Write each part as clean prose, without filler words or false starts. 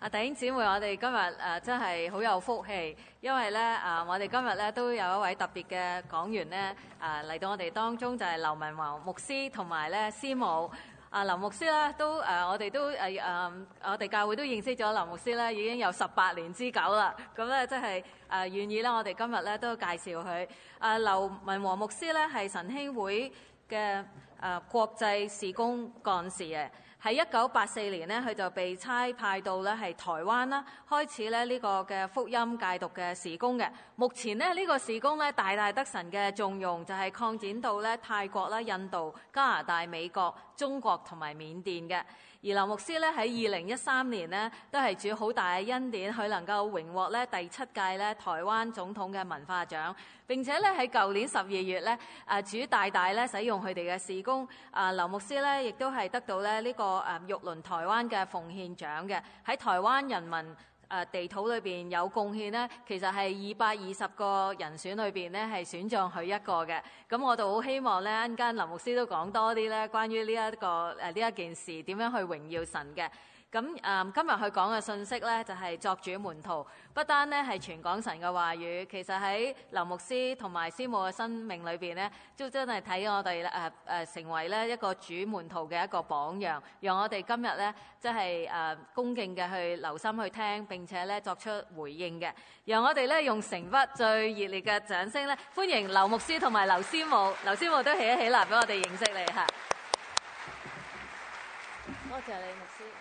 弟兄姊妹，我哋今日真係好有福氣，因為咧我哋今日咧都有一位特別嘅講員咧嚟到我哋當中，就係劉文華牧師同埋咧師母。劉牧師咧都我哋都我哋教會都認識咗劉牧師咧，已經有18年之久啦。咁咧即係願意咧，我哋今日咧都介紹佢。劉文華牧師咧係神興會嘅國際事工幹事嘅。喺1984年咧，佢就被差派到咧係台灣啦，開始咧呢個嘅福音戒毒嘅事工嘅。目前咧呢個事工咧大大得神嘅重用，就係擴展到咧泰國啦、印度、加拿大、美國、中國同埋緬甸嘅。而劉牧師咧喺2013年咧都係主好大嘅恩典，佢能夠榮獲咧第7屆咧台灣總統嘅文化獎。並且咧喺舊年12月咧主大大咧使用佢哋嘅事工。劉牧師咧亦都係得到咧呢個玉麟台灣嘅奉獻獎嘅，喺台灣人民地土裏邊有貢獻呢，其實係220個人選裏邊呢係選中佢一個嘅。咁我就好希望咧，一陣間劉牧師都講多啲咧關於呢一件事點樣去榮耀神嘅。咁今日佢講嘅信息咧就係作主門徒，不單咧係傳講神嘅話語，其實喺劉牧師同埋師母嘅生命裏邊咧，都真係睇我哋成為咧一個主門徒嘅一個榜樣，讓我哋今日咧即係恭敬嘅去留心去聽，並且咧作出回應嘅。讓我哋咧用成筆最熱烈嘅掌聲咧，歡迎劉牧師同埋劉師母。劉師母都起一起嚟俾我哋認識你嚇。多謝你，牧師。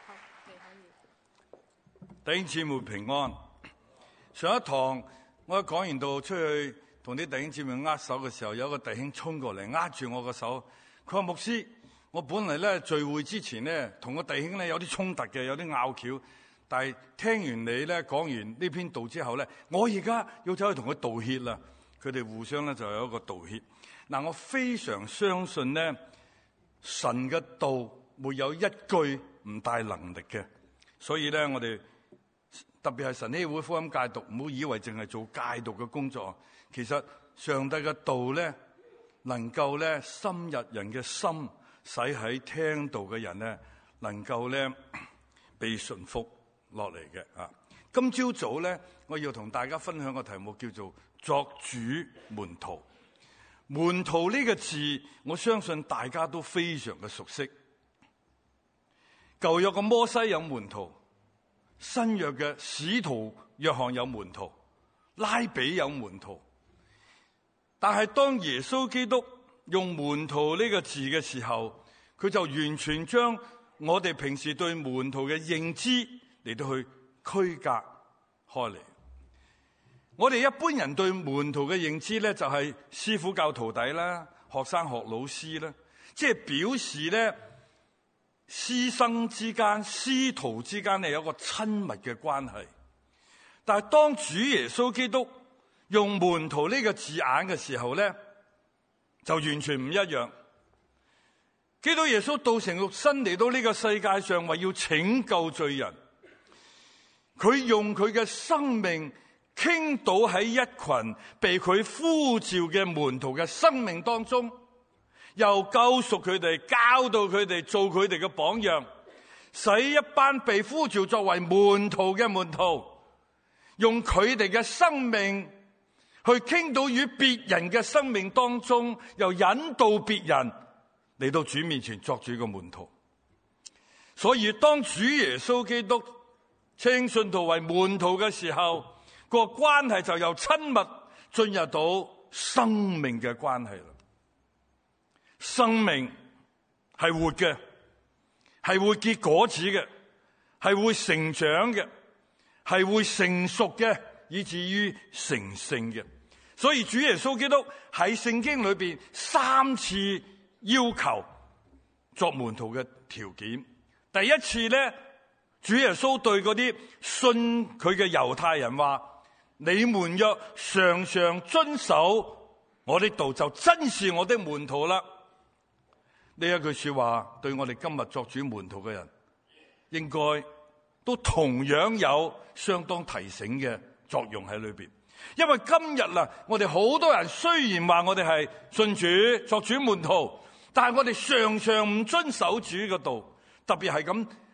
弟兄姊妹平安。上一堂我講完到出去同啲弟兄姊妹握手嘅時候，有一個弟兄衝過嚟握住我個手，佢話牧師，我本嚟咧聚會之前咧同個弟兄咧有啲衝突嘅，有啲拗撬，但係聽完你咧講完呢篇道之後咧，我而家要走去同佢道歉啦。佢哋互相咧就有一個道歉。嗱，我非常相信咧神嘅道沒有一句唔帶能力嘅，所以咧我哋特別係神興會福音戒毒，唔好以為淨係做戒毒嘅工作。其實上帝嘅道咧，能夠咧深入人嘅心，使喺聽道嘅人咧，能夠咧被順服落嚟嘅啊。今朝早咧，我要同大家分享個題目叫做作主門徒。門徒呢個字，我相信大家都非常嘅熟悉。舊約嘅摩西有門徒。新約嘅使徒約翰有門徒，拉比有門徒，但係當耶穌基督用門徒呢個字嘅時候，佢就完全將我哋平時對門徒嘅認知嚟到去區隔開嚟。我哋一般人對門徒嘅認知咧，就係師傅教徒弟啦，學生學老師啦，即係表示咧師生之間、師徒之間係有一個親密嘅關係。但係當主耶穌基督用門徒呢個字眼嘅時候咧，就完全唔一樣。基督耶穌道成肉身嚟到呢個世界上，為要拯救罪人，佢用佢嘅生命傾倒喺一群被佢呼召嘅門徒嘅生命當中，又救贖佢哋，教導佢哋，做佢哋嘅榜樣，使一班被呼召作為門徒嘅門徒，用佢哋嘅生命去傾倒於別人嘅生命當中，又引導別人嚟到主面前作主嘅門徒。所以當主耶穌基督稱信徒為門徒嘅時候，個關係就由親密進入到生命嘅關係啦。生命係活嘅，係會結果子嘅，係會成長嘅，係會成熟嘅，以至於成聖嘅。所以主耶穌基督喺聖經裏邊3次要求作門徒嘅條件。第一次咧，主耶穌對嗰啲信佢嘅猶太人話：你們若常常遵守我的道，就真是我的門徒啦。呢一句說話對我哋今日作主門徒嘅人，應該都同樣有相當提醒嘅作用喺裏邊。因為今日啦，我哋好多人雖然話我哋係信主作主門徒，但係我哋常常唔遵守主嘅道，特別係咁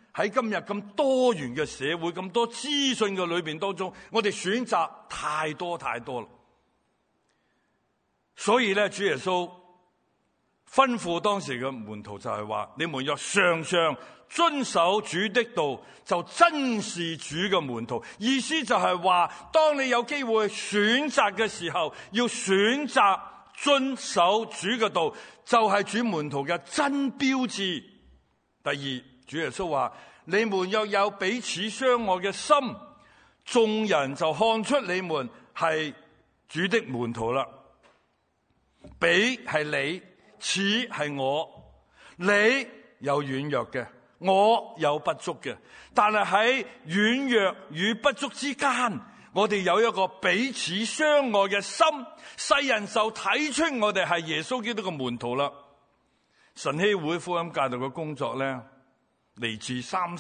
喺今日咁多元嘅社會，咁多資訊嘅裏邊當中，我哋選擇太多太多啦。所以咧，主耶穌吩咐當時嘅門徒就係話：你們若常常遵守主的道，就真是主嘅門徒。意思就係話，當你有機會選擇嘅時候，要選擇遵守主嘅道，就係主門徒嘅真標誌。第二，主耶穌話：你們若有彼此相愛嘅心，眾人就看出你們係主的門徒啦。彼係你，此係我。你有軟弱嘅，我有不足嘅，但係喺軟弱與不足之間，我哋有一個彼此相愛嘅心，世人就睇出我哋係耶穌基督嘅門徒啦。晨曦會福音教導嘅工作咧，嚟自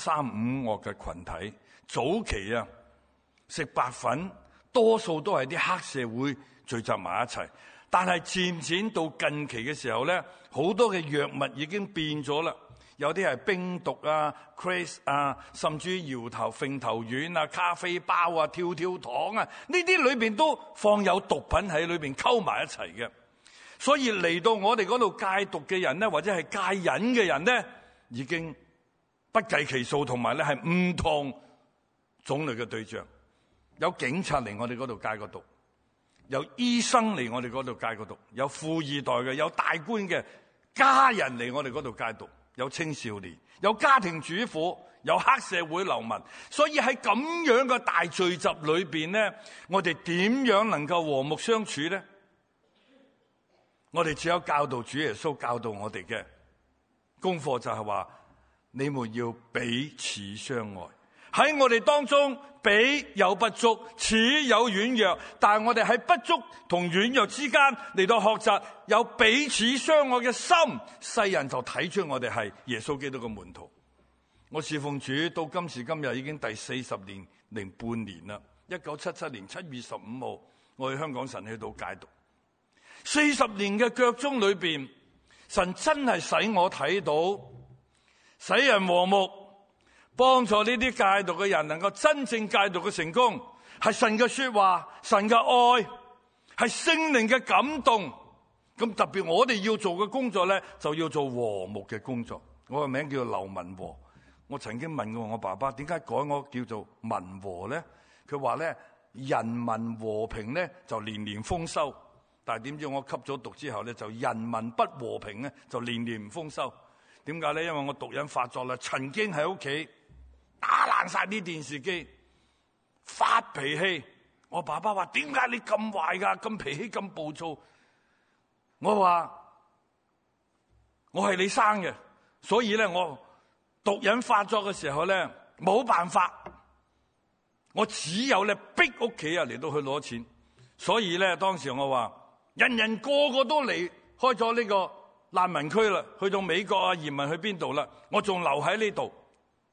335惡嘅群體。早期啊，食白粉多數都係啲黑社會聚集埋一齊，但係漸漸到近期嘅時候咧，好多嘅藥物已經變咗啦。有啲係冰毒啊、crack 啊，甚至搖頭揈頭丸啊、咖啡包啊、跳跳糖啊，呢啲裏邊都放有毒品喺裏邊溝埋一齊嘅。所以嚟到我哋嗰度戒毒嘅人咧，或者係戒癮嘅人咧，已經不計其數，同埋咧係唔同種類嘅對象。有警察嚟我哋嗰度戒過毒，有醫生嚟我哋嗰度戒過毒，有富二代嘅，有大官嘅家人嚟我哋嗰度戒毒，有青少年，有家庭主婦，有黑社會流民。所以喺咁樣嘅大聚集裏邊咧，我哋點樣能夠和睦相處咧？我哋只有教導主耶穌教導我哋嘅功課，就係話你們要彼此相愛。喺我哋當中，彼有不足，此有軟弱，但係我哋喺不足同軟弱之間嚟到學習有彼此相愛嘅心，世人就睇出我哋係耶穌基督嘅門徒。我侍奉主到今時今日已經第40年零半年啦。1977年7月15號，我去香港神去到戒毒。40年嘅腳蹤裏邊，神真係使我睇到，使人和睦，幫助呢啲戒毒嘅人能夠真正戒毒嘅成功，係神嘅說話，神嘅愛，係聖靈嘅感動。咁特別我哋要做嘅工作咧，就要做和睦嘅工作。我個名叫劉文和。我曾經問過我爸爸，點解改我叫做文和咧？佢話咧，人民和平咧就年年豐收。但係點知我吸咗毒之後咧，就人民不和平咧，就年年唔豐收。點解咧？因為我毒癮發作啦，曾經喺屋企打爛晒啲電視機，發脾氣。我爸爸話：點解你咁壞噶？咁脾氣咁暴躁？我話：我係你生嘅，所以咧我毒癮發作嘅時候咧冇辦法，我只有咧逼屋企人嚟到去攞錢。所以咧當時我話。人人個個都離開咗呢個難民區啦，去到美國啊，移民去邊度啦？我仲留喺呢度，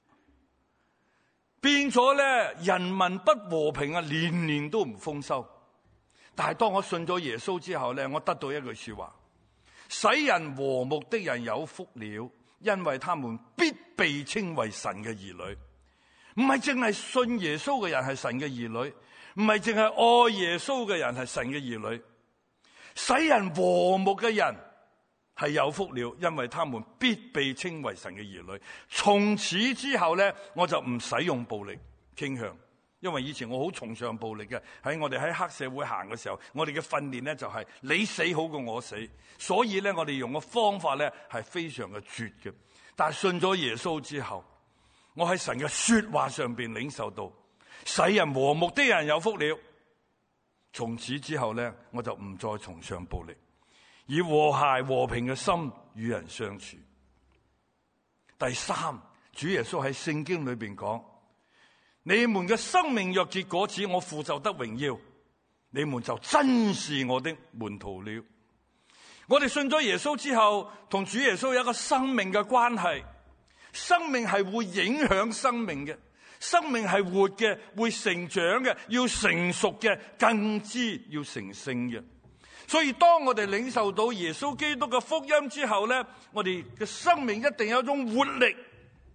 變咗咧人民不和平啊，年年都唔豐收。但係當我信咗耶穌之後咧，我得到一句說話：使人和睦的人有福了，因為他們必被稱為神嘅兒女。唔係淨係信耶穌嘅人係神嘅兒女，唔係淨係愛耶穌嘅人係神嘅兒女。使人和睦嘅人係有福了，因為他們必被稱為神嘅兒女。從此之後咧，我就唔使用暴力傾向，因為以前我好崇尚暴力嘅。喺我哋喺黑社會行嘅時候，我哋嘅訓練咧就係你死好過我死，所以咧我哋用嘅方法咧係非常嘅絕嘅。但係信咗耶穌之後，我喺神嘅說話上邊領受到，使人和睦的人有福了。從此之後咧，我就唔再崇尚暴力，以和諧和平嘅心與人相處。第三，主耶穌喺聖經裏邊講：你們嘅生命若結果子，我父就得榮耀，你們就真是我的門徒了。我哋信咗耶穌之後，同主耶穌有一個生命嘅關係，生命係會影響生命嘅。生命係活嘅，會成長嘅，要成熟嘅，更之要成聖嘅。所以當我哋領受到耶穌基督嘅福音之後咧，我哋嘅生命一定有一種活力，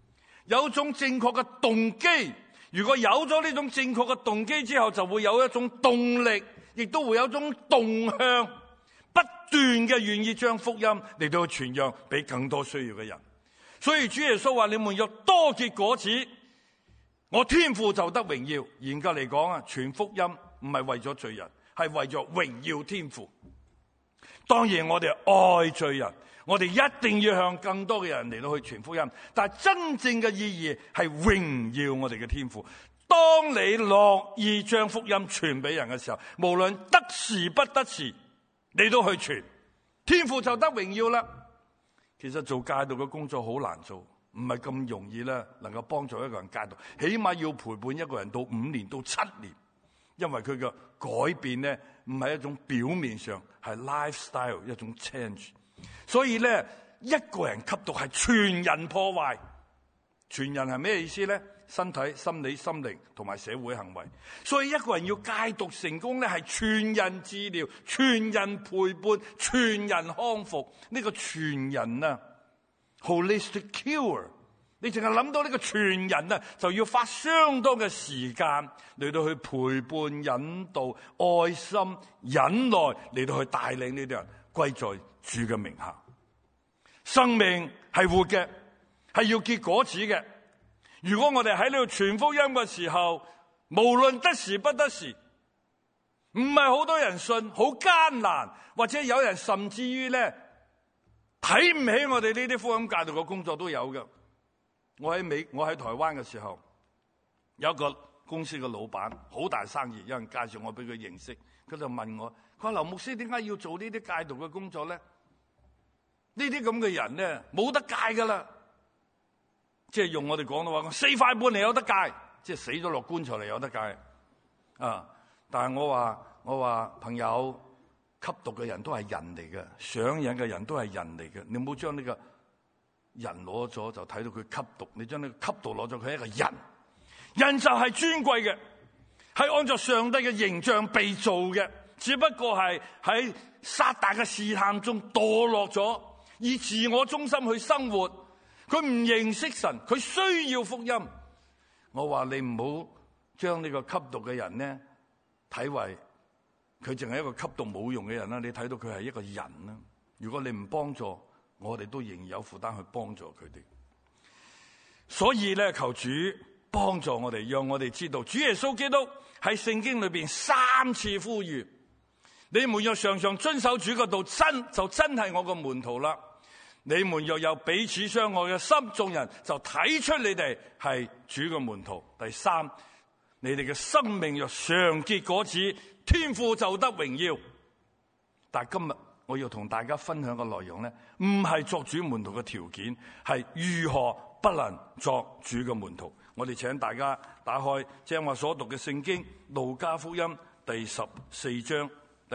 有一種正確嘅動機。如果有咗呢種正確嘅動機之後，就會有一種動力，亦都會有一種動向，不斷嘅願意將福音嚟到去傳揚俾更多需要嘅人。所以主耶穌話：你們要多結果子，我天父就得榮耀。嚴格嚟講啊，傳福音唔係為咗罪人，係為咗榮耀天父。當然我哋愛罪人，我哋一定要向更多嘅人嚟到去傳福音，但係真正嘅意義係榮耀我哋嘅天父。當你樂意將福音傳俾人嘅時候，無論得時不得時，你都去傳，天父就得榮耀啦。其實做戒毒嘅工作好難做，唔係咁容易咧，能夠幫助一個人戒毒，起碼要陪伴一個人到5年到7年，因為佢嘅改變咧唔係一種表面上，係 lifestyle 一種 change。所以咧，一個人吸毒係全人破壞。全人係咩意思咧？身體、心理、心靈同埋社會行為。所以一個人要戒毒成功咧，係全人治療、全人陪伴、全人康復。呢個全人啊 ，holistic cure。你淨係諗到呢個全人啊，就要花相當嘅時間嚟到去陪伴、引導、愛心、忍耐嚟到去帶領呢啲人歸在主嘅名下。生命係活嘅，係要結果子嘅。如果我哋喺呢度傳福音嘅時候，無論得時不得時，唔係好多人信，好艱難，或者有人甚至於咧睇唔起我哋呢啲福音戒毒嘅工作都有嘅。我喺台灣嘅時候，有一個公司嘅老闆，好大生意，有人介紹我俾佢認識，佢就問我，佢話劉牧師，點解要做呢啲戒毒嘅工作咧？呢啲咁嘅人咧冇得戒噶啦，即係用我哋講嘅話，4塊半嚟有得戒，即係死咗落棺材嚟有得戒啊！但係我話朋友，吸毒嘅人都係人嚟嘅，上癮嘅人都係人嚟嘅，你唔好將呢個人攞咗就睇到佢吸毒，你將呢個吸毒攞咗，佢係一個人。人就係尊貴嘅，係按照上帝嘅形象被造嘅，只不過係喺撒旦嘅試探中墮落咗，以自我中心去生活。佢唔認識神，佢需要福音。我話你唔好將呢個吸毒嘅人呢睇為佢淨係一個吸毒冇用嘅人啦，你睇到佢係一個人啦。如果你唔幫助，我哋都仍然有負擔去幫助佢哋。所以咧，求主幫助我哋，讓我哋知道主耶穌基督喺聖經裏邊3次呼籲，你們若常常遵守主嘅道，就真係我個門徒啦。你們若有彼此相愛嘅心，眾人就睇出你哋係主嘅門徒。第3，你哋嘅生命若常結果子，天父就得榮耀。但係今日我要同大家分享嘅內容咧，唔係作主門徒嘅條件，係如何不能作主嘅門徒。我哋請大家打開正話所讀嘅聖經，路加福音第14章第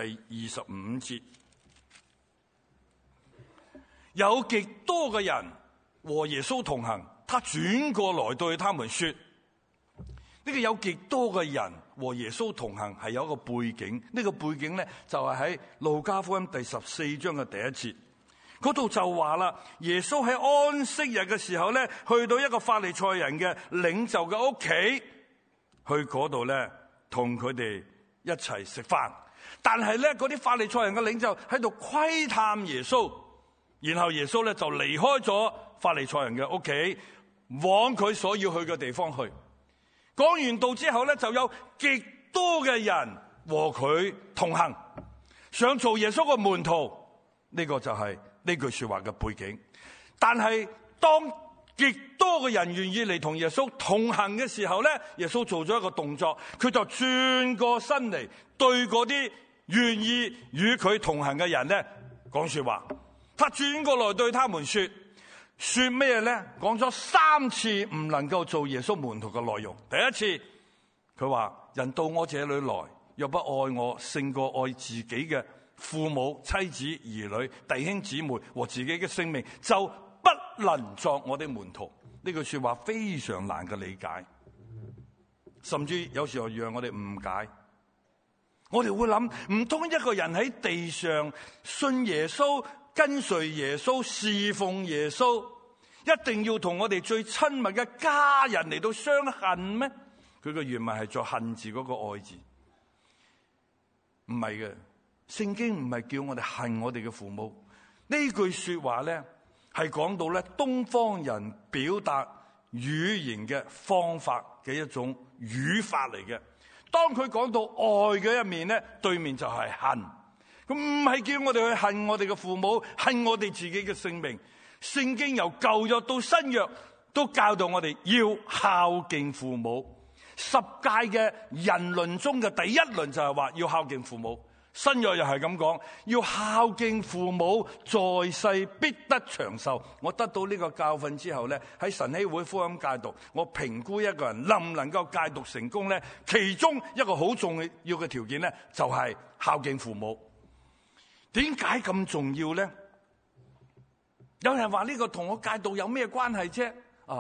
25節。有極多嘅人和耶穌同行，他轉過來對他們說，呢個有極多嘅人和耶穌同行係有一個背景，呢個背景咧就係喺路加福音第14章嘅第1節，嗰度就話啦，耶穌喺安息日嘅時候咧，去到一個法利賽人嘅領袖嘅屋企，去嗰度咧同佢哋一齊食飯，但係咧嗰啲法利賽人嘅領袖喺度窺探耶穌，然後耶穌咧就離開咗法利賽人嘅屋企，往佢所要去嘅地方去。講完道之後咧，就有極多嘅人和佢同行，想做耶穌嘅門徒。呢個就係呢句說話嘅背景。但係當極多嘅人願意嚟同耶穌同行嘅時候咧，耶穌做咗一個動作，佢就轉過身嚟對嗰啲願意與佢同行嘅人咧講說話。他轉過來對他們說咩咧？講咗3次唔能夠做耶穌門徒嘅內容。第一次，佢話人到我這裏來，若不愛我勝過愛自己嘅父母、妻子、兒女、弟兄姊妹和自己嘅性命，就不能作我的門徒。呢句說話非常難嘅理解，甚至有時候讓我哋誤解。我哋會諗，唔通一個人喺地上信耶穌、跟隨耶穌、侍奉耶穌， 一定要同我哋最親密嘅家人嚟到相恨咩？佢個原文係作恨字嗰個愛字，唔係嘅。聖經唔係叫我哋恨我哋嘅父母。呢句說話咧係講到咧東方人表達語言嘅方法嘅一種語法嚟嘅。當佢講到愛嘅一面咧，對面就係恨。咁唔係叫我哋去恨我哋嘅父母，恨我哋自己嘅性命。聖經由舊約到新約都教導我哋要孝敬父母。十誡嘅人倫中嘅第一倫就係話要孝敬父母。新約又係咁講，要孝敬父母，在世必得長壽。我得到呢個教訓之後咧，喺晨曦會福音戒毒，我評估一個人能唔能夠戒毒成功咧，其中一個好重要嘅條件咧，就係孝敬父母。點解咁重要咧？有人話呢個同我戒毒有咩關係啫？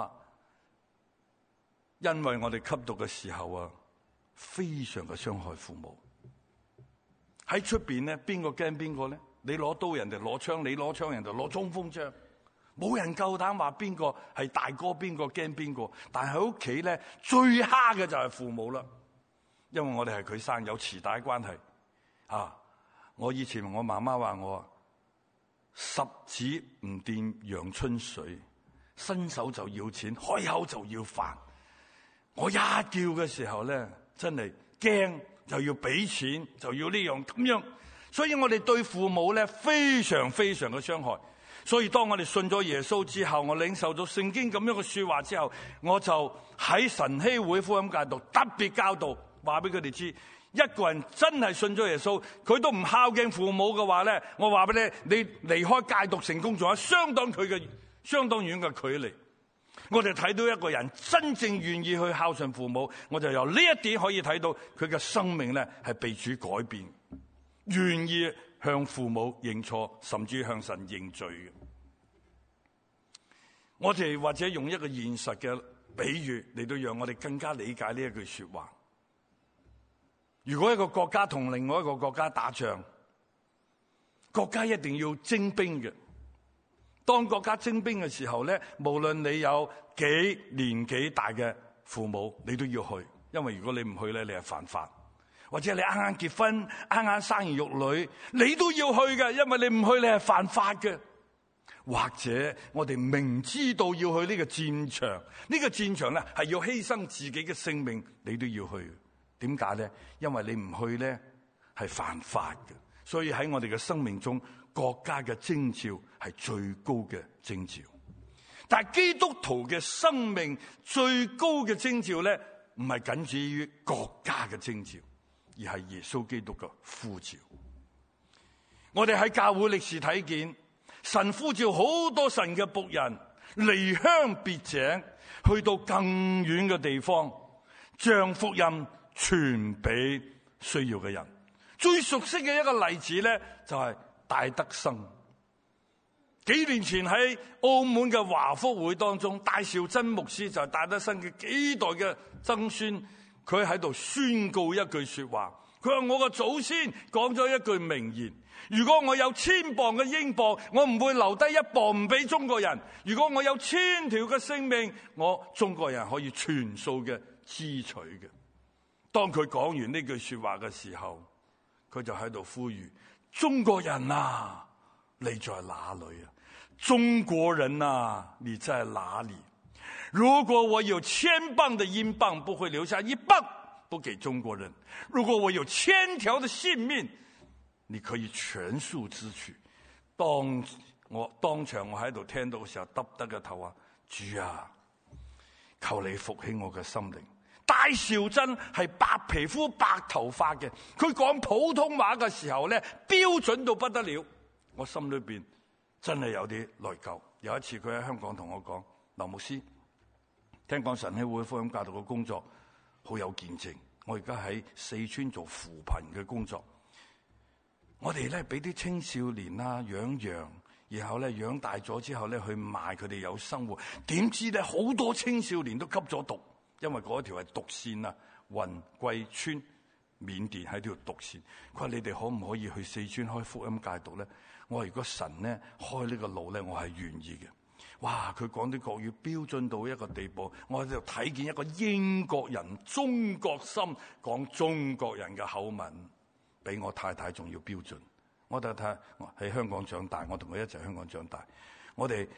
因為我哋吸毒嘅時候啊，非常嘅傷害父母。喺出邊咧，邊個驚邊個咧？你攞刀，人哋攞槍；你攞槍，人哋攞衝鋒槍。冇人夠膽話邊個係大哥，邊個驚邊個。但係喺屋企咧，最蝦嘅就係父母啦，因為我哋係佢生，有臍帶關係。我以前我媽媽話我十指唔掂陽春水，伸手就要錢，開口就要飯。我一叫嘅時候咧，真係驚。就要俾錢，就要呢樣咁樣，所以我哋對父母咧非常非常嘅傷害。所以當我哋信咗耶穌之後，我領受咗聖經咁樣嘅說話之後，我就喺晨曦會福音戒毒特別教導，話俾佢哋知，一個人真係信咗耶穌，佢都唔孝敬父母嘅話咧，我話俾你，你離開戒毒成功仲有相當遠嘅距離。我哋睇到一個人真正願意去孝順父母，我就由呢一點可以睇到佢嘅生命咧係被主改變，願意向父母認錯，甚至向神認罪嘅。我哋或者用一個現實嘅比喻嚟到讓我哋更加理解呢一句說話。如果一個國家同另外一個國家打仗，國家一定要徵兵嘅。當國家徵兵嘅時候咧，無論你有幾年紀大嘅父母，你都要去，因為如果你唔去咧，你係犯法。或者你啱啱結婚，啱啱生兒育女，你都要去嘅，因為你唔去你係犯法嘅。或者我哋明知道要去呢個戰場，呢個戰場咧係要犧牲自己嘅性命，你都要去。點解咧？因為你唔去咧係犯法嘅。所以喺我哋嘅生命中，國家嘅徵召係最高嘅徵召，但係基督徒嘅生命最高嘅徵召咧，唔係僅止於國家嘅徵召，而係耶穌基督嘅呼召。我哋喺教會歷史睇見，神呼召好多神嘅僕人離鄉別井，去到更遠嘅地方，將福音傳俾需要嘅人。最熟悉嘅一個例子咧，就係戴德生。幾年前喺澳門嘅華福會當中，戴兆珍牧師就係戴德生嘅幾代嘅曾孫，佢喺度宣告一句說話。佢話：我個祖先講咗一句名言，如果我有1000磅嘅英鎊，我唔會留低1磅唔俾中國人；如果我有1000條嘅性命，我中國人可以全數嘅支取嘅。當佢講完呢句說話嘅時候，佢就喺度呼籲：中國人啊，你在哪裏啊？中國人啊，你在哪裏？如果我有1000磅的英鎊，不會留下1磅不給中國人；如果我有1000條的性命，你可以全數支取。當場我喺度聽到嘅時候，耷低個頭話：主啊，求你復興我嘅心靈。戴兆珍係白皮膚白頭髮嘅，佢講普通話嘅時候咧，標準到不得了。我心裏邊真係有啲內疚。有一次佢喺香港同我講：劉牧師，聽講晨曦會福音教導嘅工作好有見證。我而家喺四川做扶貧嘅工作，我哋咧俾啲青少年啦養羊，然後咧養大咗之後咧去賣，佢哋有生活。點知咧好多青少年都吸咗毒。因為嗰條係毒線啊，雲貴村緬甸喺條毒線。佢話：你哋可唔可以去四川開福音戒毒咧？我話：如果神咧開呢個路咧，我係願意嘅。 哇！佢講啲國語標準到一個地步，我喺度睇見一個英國人中國心講中國人嘅口吻，比我太太仲要標準。我太太喺香港長大，我同佢一齊香港長大。我哋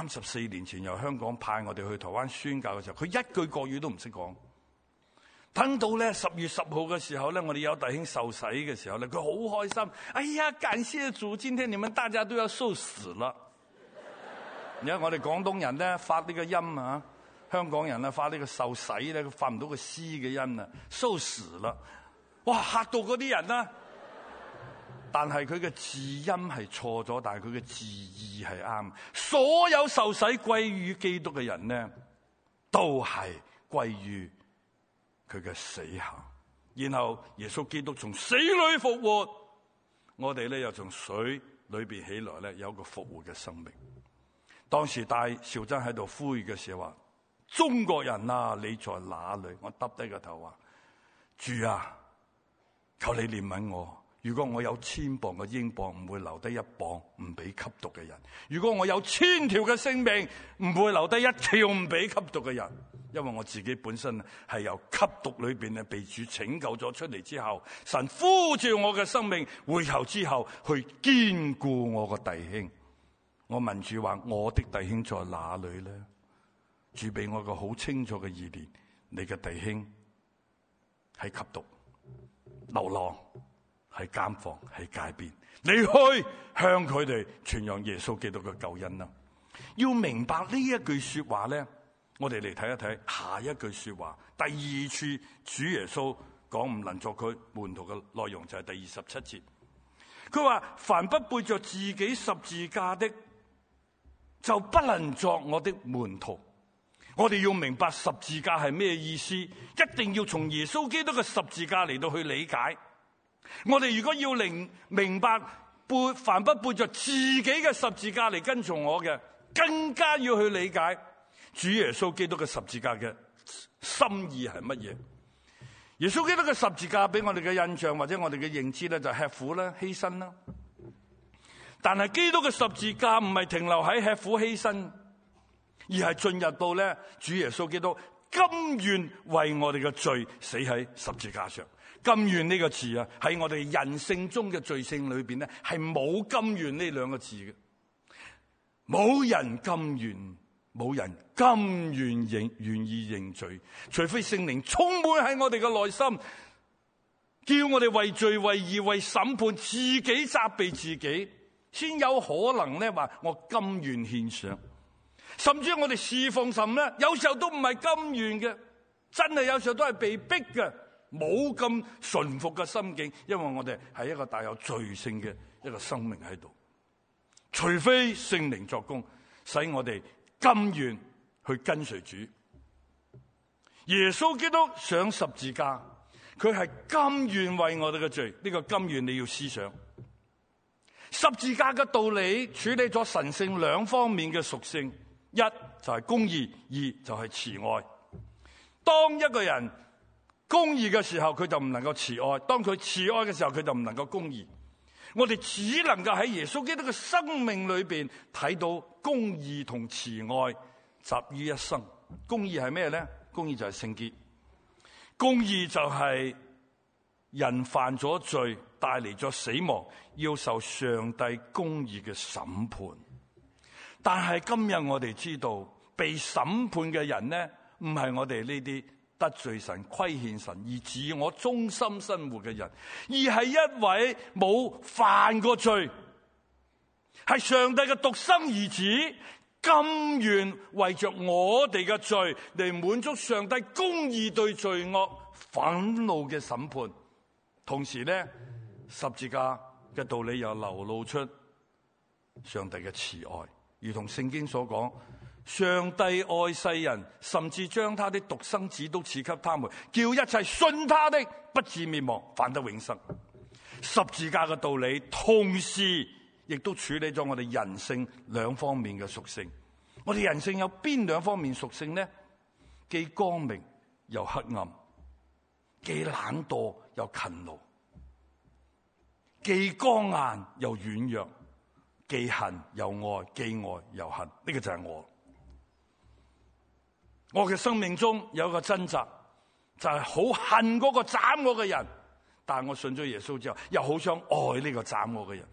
34年前由香港派我哋去台灣宣教嘅時候，佢一句國語都唔識講。等到咧10月10號嘅時候咧，我哋有弟兄受洗嘅時候咧，佢好開心。哎呀，感謝主，今天你們大家都要受死了。而家我哋廣東人咧發呢個音啊，香港人啊發呢個受洗咧，佢發唔到個 C 嘅音啊，受死了。哇，嚇到嗰啲人啦！但係佢嘅字音係錯咗，但係佢嘅字義係啱。所有受洗歸於基督嘅人呢，都係歸於佢嘅死下。然後耶穌基督從死裏復活，我哋咧又從水裏邊起來咧，有一個復活嘅生命。當時戴兆珍喺度呼籲嘅時候話：中國人啊，你在哪裏？我耷低個頭話：主啊，求你憐憫我。如果我有1000磅嘅英鎊，唔會留低1磅唔俾吸毒嘅人；如果我有1000條嘅性命，唔會留低1條唔俾吸毒嘅人。因為我自己本身係由吸毒裏邊咧被主拯救咗出嚟之後，神呼召我嘅生命回頭之後去堅固我個弟兄。我問主話：我的弟兄在哪裏呢？主俾我個好清楚嘅意念，你嘅弟兄係吸毒、流浪、喺監房、喺街邊，你去向佢哋傳揚耶穌基督嘅救恩啦。要明白呢一句說話咧，我哋嚟睇一睇下一句說話。第二處主耶穌講唔能作佢門徒嘅內容就係第27節。佢話：凡不背着自己十字架的，就不能作我的門徒。我哋要明白十字架係咩意思，一定要從耶穌基督嘅十字架嚟到去理解。我哋如果要明白凡不背着自己嘅十字架嚟跟從我嘅，更加要去理解主耶穌基督嘅十字架嘅心意係乜嘢。耶穌基督嘅十字架俾我哋嘅印象或者我哋嘅認知咧，就係吃苦啦、犧牲啦。但係基督嘅十字架唔係停留喺吃苦犧牲，而係進入到咧主耶穌基督甘願為我哋嘅罪死喺十字架上。甘願呢個字啊，喺我哋人性中嘅罪性裏邊咧，係冇甘願呢兩個字嘅。冇人甘願，冇人甘願願意認罪，除非聖靈充滿喺我哋嘅內心，叫我哋為罪、為義、為審判自己責備自己，先有可能咧話我甘願獻上。甚至我哋侍奉神咧，有時候都唔係甘願嘅，真係有時候都係被逼嘅。冇咁順服嘅心境，因為我哋係一個帶有罪性嘅一個生命喺度。除非聖靈作工，使我哋甘願去跟隨主。耶穌基督上十字架，佢係甘願為我哋嘅罪。呢個甘願你要思想。十字架嘅道理處理咗神性兩方面嘅屬性，一就係公義，二就係慈愛。當一個人公義嘅時候，佢就唔能夠慈愛；當佢慈愛嘅時候，佢就唔能夠公義。我哋只能夠喺耶穌基督嘅生命裏邊睇到公義同慈愛集於一身。公義係咩咧？公義就係聖潔。公義就係人犯咗罪，帶嚟咗死亡，要受上帝公義嘅審判。但係今日我哋知道，被審判嘅人呢，唔係我哋呢啲得罪神、虧欠神而自我中心生活嘅人，而係一位冇犯過罪，係上帝嘅獨生兒子，甘願為着我哋嘅罪嚟滿足上帝公義對罪惡憤怒嘅審判。同時呢，十字架嘅道理又流露出上帝嘅慈愛，如同聖經所講，上帝愛世人，甚至將他的獨生子都賜給他們，叫一切信他的不至滅亡，反得永生。十字架嘅道理同時亦都處理咗我哋人性兩方面嘅屬性。我哋人性有邊兩方面屬性呢？既光明又黑暗，既懶惰又勤勞，既剛硬又軟弱， 既恨又愛，既愛又恨，呢個就係我。我嘅生命中有一個掙扎，就係好恨嗰個斬我嘅人，但係我信咗耶穌之後，又好想愛呢個斬我嘅人。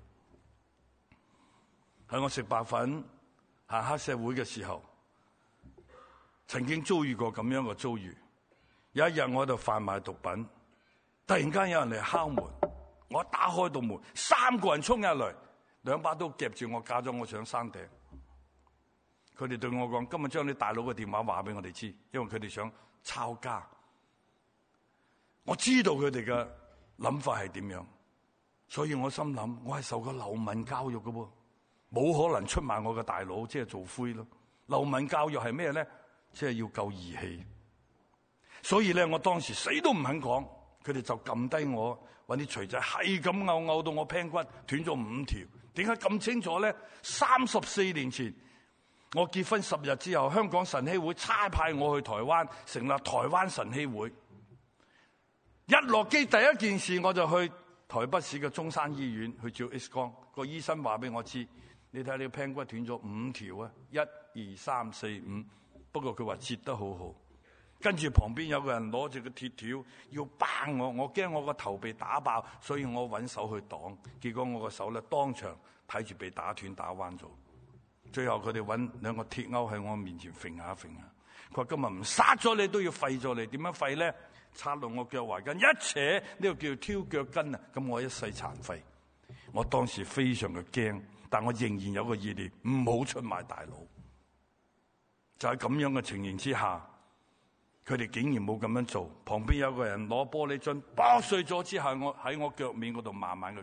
喺我食白粉行黑社會嘅時候，曾經遭遇過咁樣嘅遭遇。有一日我喺度販賣毒品，突然間有人嚟敲門，我打開道門，3個人衝入嚟，2把刀夾住我，架咗我上山頂。佢哋對我講：今日將你大佬嘅電話話俾我哋知，因為佢哋想抄家。我知道佢哋嘅諗法係點樣，所以我心諗我係受過流氓教育嘅喎，冇可能出賣我嘅大佬，即係做灰咯。流氓教育係咩咧？即係要夠義氣。所以咧，我當時死都唔肯講，佢哋就撳低我，揾啲錘仔係咁拗到我頸骨斷咗5條。點解咁清楚咧？34年前，我結婚10日之後，香港神禧會差派我去台灣成立台灣神禧會。一落機第一件事我就去台北市嘅中山醫院去照 X 光，個醫生話俾我知：你睇你個頸骨斷咗5條啊，1、2、3、4、5。不過佢話截得好好。跟住旁邊有個人攞住個鐵條要崩我，我驚我個頭被打爆，所以我揾手去擋。結果我個手咧當場睇住被打斷打彎咗。最後佢哋揾2個鐵鈎喺我面前揈下揈下。佢話今日唔殺咗你都要廢咗你，點樣廢咧？插落我腳踝根，一扯呢個叫挑腳筋啊！咁我一世殘廢。我當時非常嘅驚，但我仍然有個意念，唔好出賣大佬。就喺咁樣嘅情形之下，佢哋竟然冇咁樣做。旁邊有個人攞玻璃樽剝碎咗之後，我喺我腳面嗰度慢慢嘅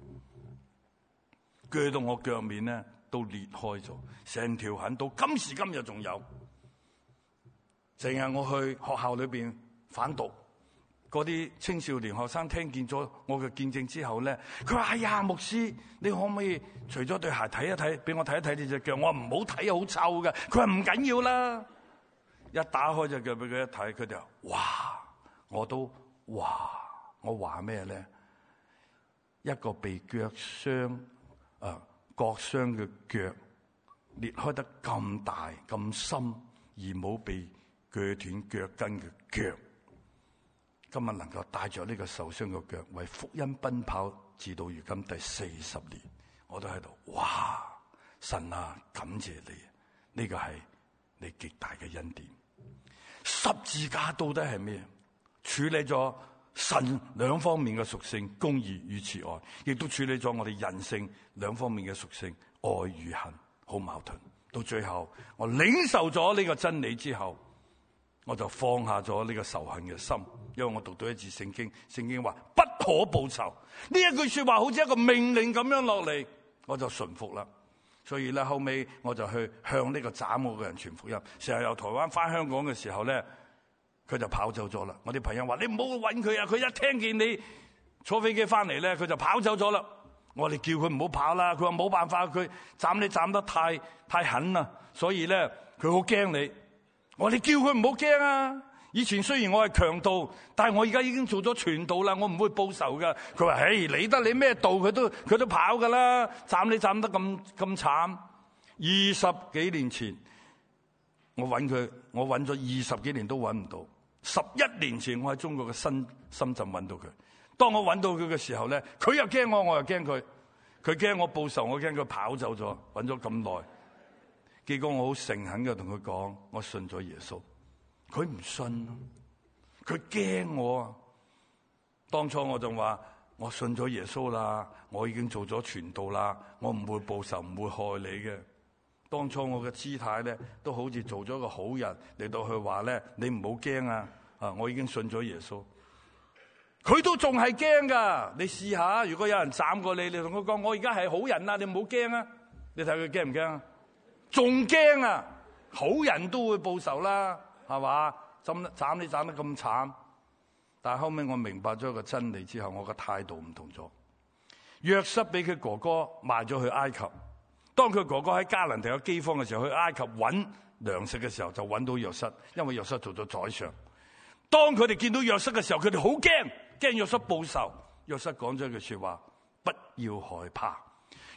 鋸到我腳面咧都裂開咗，成條痕到今時今日仲有。淨係我去學校裏邊反毒，嗰啲青少年學生聽見咗我嘅見證之後咧，佢話：哎呀，牧師，你可唔可以除咗對鞋睇一睇，俾我睇一睇你隻腳？我話唔好睇啊，好臭㗎。佢話唔緊要啦。一打開隻腳俾佢一睇，佢就話：哇！我都哇！我話咩咧？一個被割傷割傷嘅腳裂開得咁大咁深，而冇被鋸斷腳筋嘅腳，今日能夠帶着呢個受傷嘅腳為福音奔跑，至到如今第40年，我都喺度哇！神啊，感謝你，呢個係你極大嘅恩典。十字架到底係咩？處理咗神2方面嘅屬性，公義與慈愛，亦都處理咗我哋人性2方面嘅屬性，愛與恨，好矛盾。到最後，我領受咗呢個真理之後，我就放下咗呢個仇恨嘅心，因為我讀到一節聖經，聖經話不可報仇，呢一句說話好似一個命令咁樣落嚟，我就順服啦。所以咧，後尾我就去向呢個斬我嘅人傳福音。成日由台灣翻香港嘅時候咧，佢就跑走咗啦。我啲朋友話：你唔好搵佢啊！佢一聽見你坐飛機翻嚟咧，佢就跑走咗啦。我哋叫佢唔好跑啦，佢話冇辦法，佢斬你斬得太狠啦，所以咧佢好驚你。我哋叫佢唔好驚啊！以前雖然我係強盜，但係我而家已經做咗傳道啦，我唔會報仇噶。佢話：嘿，理得你咩道，佢都跑噶啦，斬你斬得咁慘。20幾年前我揾佢，我揾咗20幾年都揾唔到。11年前我喺中國嘅深圳揾到佢。當我揾到佢嘅時候咧，佢又驚我，我又驚佢。佢驚我報仇，我驚佢跑走咗，揾咗咁耐。結果我好誠懇嘅同佢講，我信咗耶穌。佢唔信，佢驚我啊！當初我就話我信咗耶穌啦，我已經做咗傳道啦，我唔會報仇，唔會害你嘅。當初我嘅姿態咧，都好似做咗個好人嚟到去話咧，你唔好驚啊！我已經信咗耶穌。佢都仲係驚噶，你試下，如果有人斬過你，你同佢講我而家係好人啦，你唔好驚啊！你睇佢驚唔驚啊？仲驚啊！好人都會報仇啦。係嘛？斬你斬得咁慘，但係後尾我明白咗一個真理之後，我個態度唔同咗。約瑟俾佢哥哥賣咗去埃及，當佢哥哥喺迦南地有饑荒嘅時候，去埃及揾糧食嘅時候，就揾到約瑟，因為約瑟做咗宰相。當佢哋見到約瑟嘅時候，佢哋好驚約瑟報仇。約瑟講咗一句說話：不要害怕。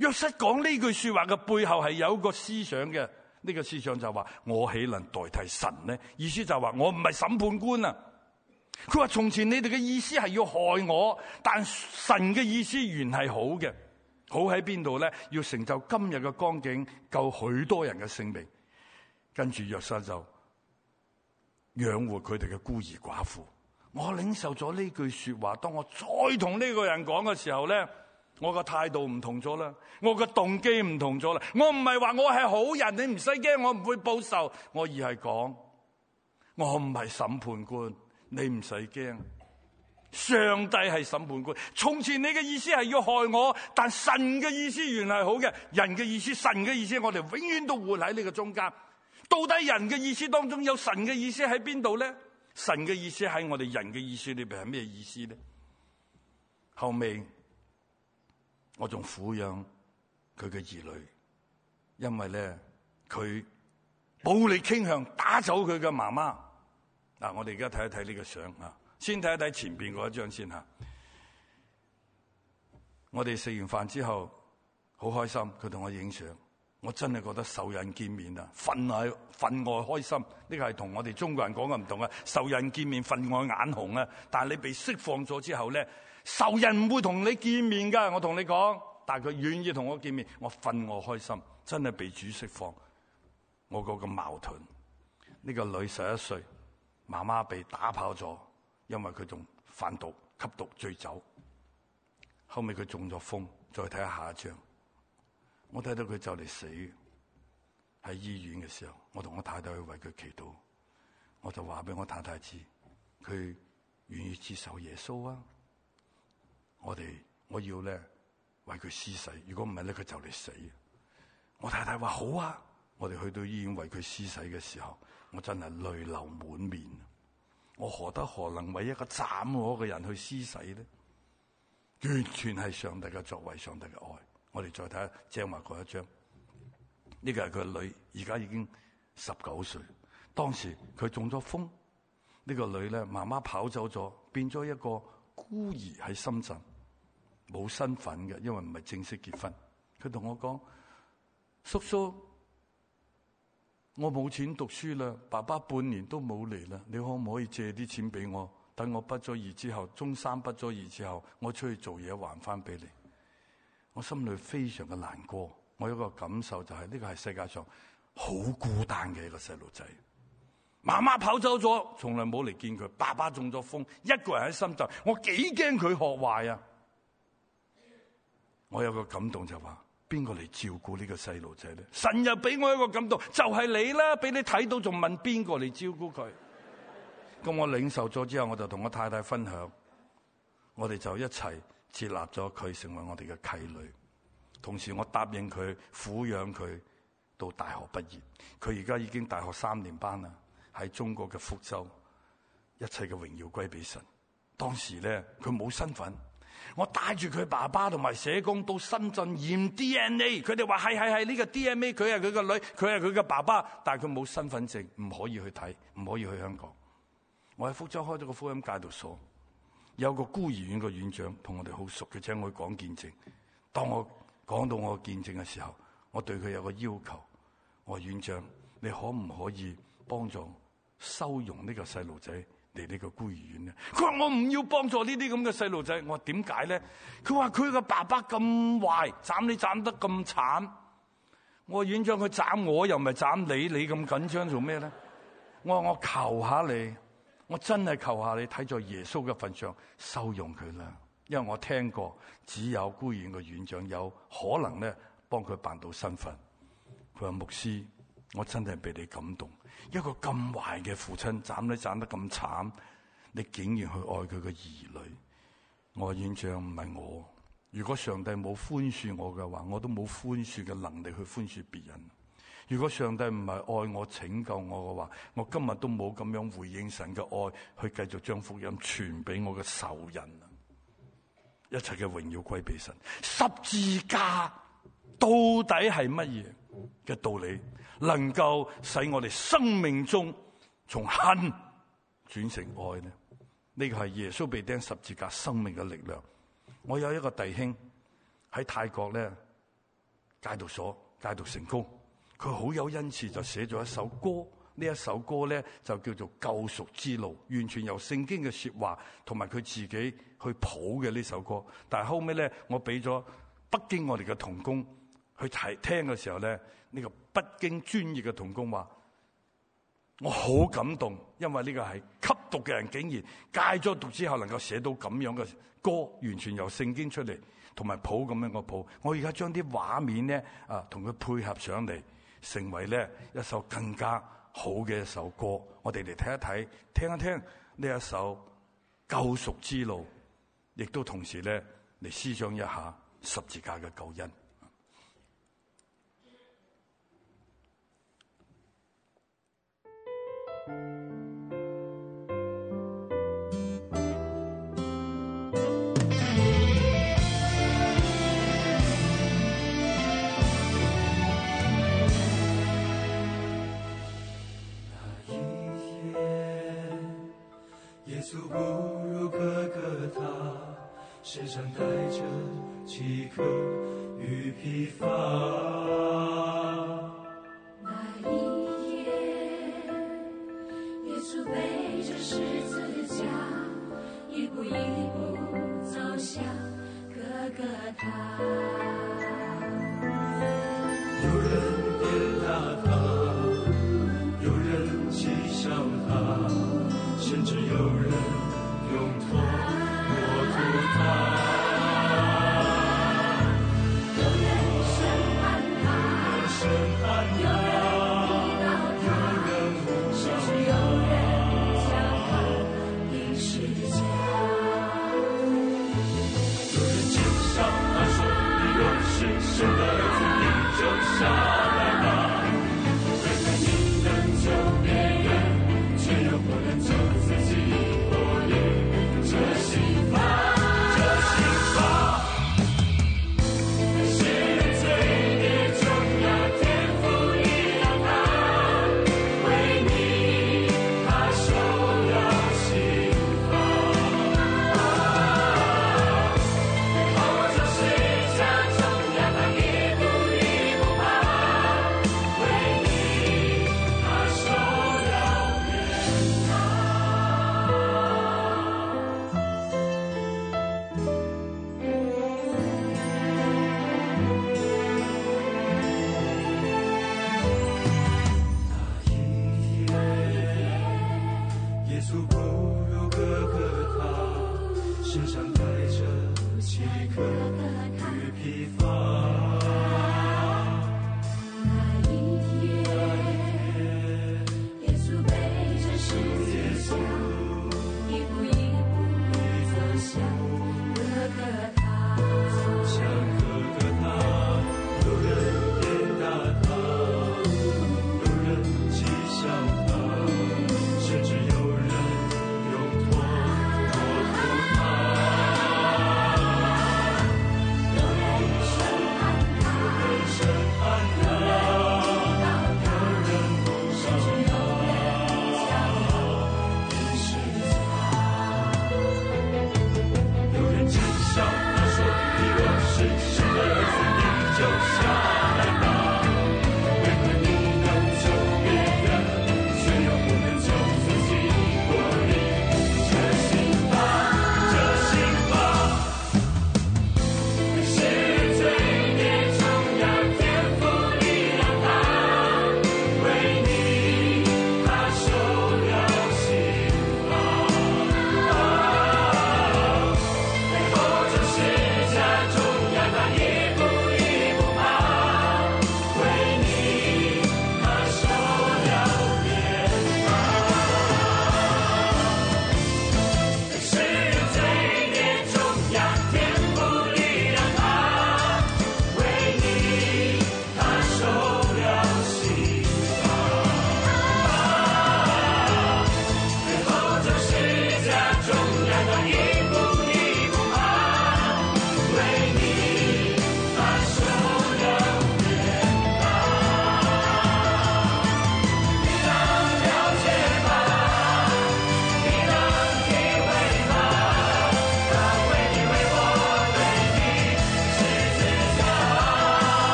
約瑟講呢句說話嘅背後係有一個思想嘅，呢個思想就話我豈能代替神呢？意思就話我唔係審判官啊。佢話從前你哋嘅意思係要害我，但神嘅意思原係好嘅。好喺邊度呢？要成就今日嘅光景，救許多人嘅性命。跟住約瑟就養活佢哋嘅孤兒寡婦。我領受咗呢句說話，當我再同呢個人講嘅時候呢，我個態度唔同咗啦，我個動機唔同咗啦。我唔係話我係好人，你唔使驚，我唔會報仇。我而係講，我唔係審判官，你唔使驚。上帝係審判官。從前你嘅意思係要害我，但神嘅意思原係好嘅。人嘅意思，神嘅意思，我哋永遠都活喺呢個中間。到底人嘅意思當中有神嘅意思喺邊度呢？神嘅意思喺我哋人嘅意思裏邊係咩意思呢？後尾我仲撫養佢嘅兒女，因為咧佢暴力傾向打走佢嘅媽媽。嗱，我哋而家睇一睇呢個相啊，先睇一睇前邊嗰一張先吓。我哋食完飯之後好開心，佢同我影相。我真係覺得仇人見面啊，分外開心。呢個係同我哋中國人講嘅唔同啊。仇人見面分外眼紅啊，但係你被釋放咗之後咧，仇人唔會同你見面噶。我同你講，但係佢願意同我見面，我分外開心。真係被主釋放。我嗰個矛盾，呢個女11歲，媽媽被打跑咗，因為佢仲販毒、吸毒、醉酒。後尾佢中咗風。再睇下下一張。我睇到佢就嚟死，喺醫院嘅時候，我同我太太去為佢祈禱，我就話俾我太太知，佢願意接受耶穌啊！我要咧為佢施洗，如果唔係咧，佢就嚟死。我太太話好啊！我哋去到醫院為佢施洗嘅時候，我真係淚流滿面。我何德何能為一個斬我嘅人去施洗咧？完全係上帝嘅作為，上帝嘅愛。我哋再睇下正話嗰一張，呢個係佢女，而家已經19歲。當時佢中咗風，呢個女咧，媽媽跑走咗，變咗一個孤兒喺深圳，冇身份嘅，因為唔係正式結婚。佢同我講：叔叔，我冇錢讀書啦，爸爸半年都冇嚟啦，你可唔可以借啲錢俾我？等我畢咗業之後，中三畢咗業之後，我出去做嘢還翻俾你。我心裏非常嘅難過，我有一個感受就係呢個係世界上好孤單嘅一個細路仔。媽媽跑走咗，從來冇嚟見佢。爸爸中咗風，一個人喺深圳，我幾驚佢學壞啊！我有個感動就話，邊個嚟照顧呢個細路仔咧？神又俾我一個感動，就係你啦，俾你睇到仲問邊個嚟照顧佢？咁我領受咗之後，我就同我太太分享，我哋就一齊接納咗佢成為我哋嘅契女，同時我答應佢撫養佢到大學畢業。佢而家已經大學3年班啦，喺中國嘅福州。一切嘅榮耀歸俾神。當時咧佢冇身份，我帶住佢爸爸同埋社工到深圳驗 DNA， 佢哋話係呢個 DNA， 佢係佢個女，佢係佢嘅爸爸，但係佢冇身份證，唔可以去睇，唔可以去香港。我喺福州開咗個福音戒毒所。有個孤兒院嘅院長同我哋好熟，佢請我講見證。當我講到我見證嘅時候，我對佢有個要求，我話院長，你可唔可以幫助收容呢個細路仔嚟呢個孤兒院咧？佢話我唔要幫助呢啲咁嘅細路仔。我話點解咧？佢話佢個爸爸咁壞，斬你斬得咁慘。我話院長，佢斬我又唔係斬你，你咁緊張做咩咧？我話我求下你。我真係求下你睇在耶穌嘅份上收容佢啦，因為我聽過只有孤兒院嘅院長有可能咧幫佢辦到身份。佢話牧師，我真係被你感動，一個咁壞嘅父親斬你斬得咁慘，你竟然去愛佢嘅兒女。我話院長，唔係我，如果上帝冇寬恕我嘅話，我都冇寬恕嘅能力去寬恕別人。如果上帝唔係愛我拯救我嘅話，我今日都冇咁樣回應神嘅愛，去繼續將福音傳俾我嘅仇人。一切嘅榮耀歸俾神。十字架到底係乜嘢嘅道理，能夠使我哋生命中從恨轉成愛呢？呢個係耶穌被釘十字架生命嘅力量。我有一個弟兄喺泰國咧， 戒毒所戒毒成功，佢好有恩賜，就寫咗一首歌。呢一首歌咧就叫做《救贖之路》，完全由聖經嘅說話同埋佢自己去譜嘅呢首歌。但係後尾咧，我俾咗北京我哋嘅同工去聽嘅時候咧，呢個北京專業嘅同工話：我好感動，因為呢個係吸毒嘅人竟然戒咗毒之後能夠寫到咁樣嘅歌，完全由聖經出嚟，同埋譜咁樣嘅譜。我而家將啲畫面咧同佢配合上嚟，成為咧一首更加好嘅一首歌。我哋嚟睇一睇，聽一聽呢一首救贖之路，亦都同時咧嚟思想一下十字架嘅救恩。 耶稣步入哥哥他，身上带着饥渴与疲乏。 那一夜，耶稣背着十字架，一步一步走向哥哥他。 有人鞭打他，有人讥笑他，甚至有人用头摸涂他。 有人审判他，有人逼到他，甚至有人将他